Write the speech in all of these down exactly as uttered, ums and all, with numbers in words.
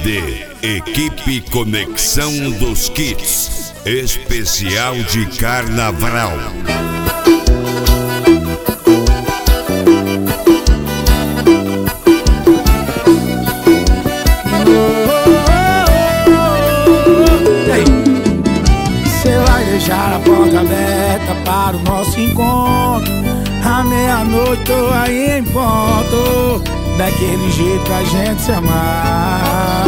D, equipe Conexão dos Kits, especial de carnaval. Você vai deixar a porta aberta para o nosso encontro. À meia-noite tô aí em ponto, daquele jeito pra gente se amar.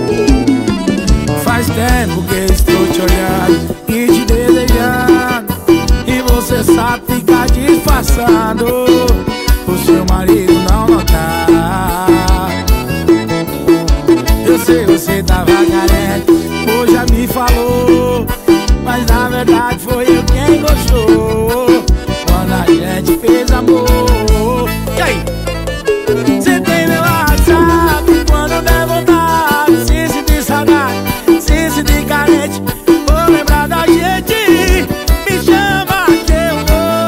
Faz tempo que estou te olhando e te desejando, e você sabe ficar disfarçando, o seu marido não notar. Eu sei, você tava carente, hoje já me falou, mas na verdade foi eu quem gostou quando a gente fez amor. E aí? Cê tem meu WhatsApp, quando der vontade, se sentir saudade, se sentir carente, vou lembrar da gente, me chama que eu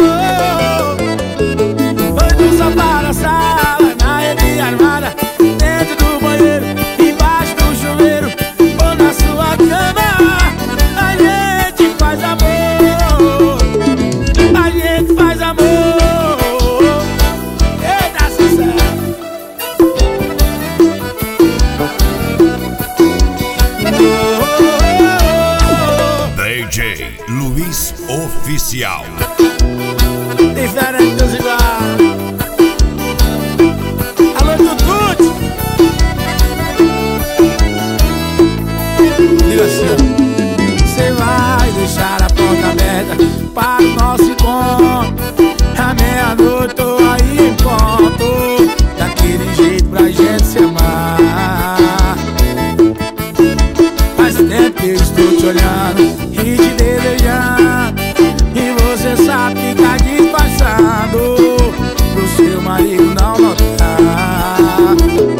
vou. Foi no sofá da sala, na rede armada, dentro do banheiro, embaixo do chuveiro, ou na sua cama, a gente faz amor, a gente faz amor. D J Luiz Oficial. Diferente dos iguais. Alô, Tutut. Diga assim: cê vai deixar a porta aberta para o nosso encontro. À meia-noite tô aí em ponto, daquele jeito pra gente se amar. Faz tempo que eu estou te olhando e te desejando, e você sabe ficar disfarçando, pro seu marido não notar.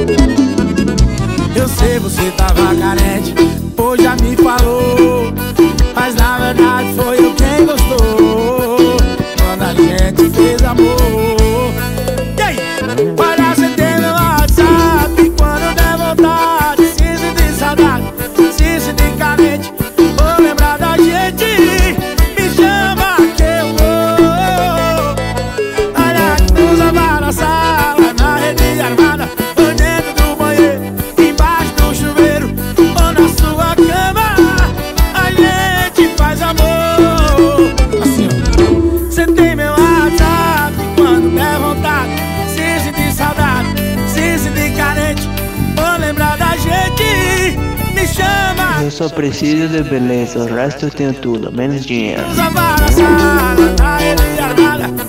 Eu sei, você tava carente, pois já me falou, mas na verdade foi eu quem gostou quando a gente fez amor. E aí? Olha, você tem meu WhatsApp, quando der vontade, se sentir saudade, se sentir carente, vou lembrar da gente, me chama que eu vou. Olha, nos lavar na sala, na rede armada, ou dentro do banheiro, embaixo do chuveiro, ou na sua cama, a gente faz amor. Assim, ó. Cê tem meu WhatsApp, quando der vontade, se sentir saudade, se sentir carente, vou lembrar da gente, me chama. Eu só preciso de beleza, o resto eu tenho tudo, menos dinheiro. Usa para a sala, na rede armada,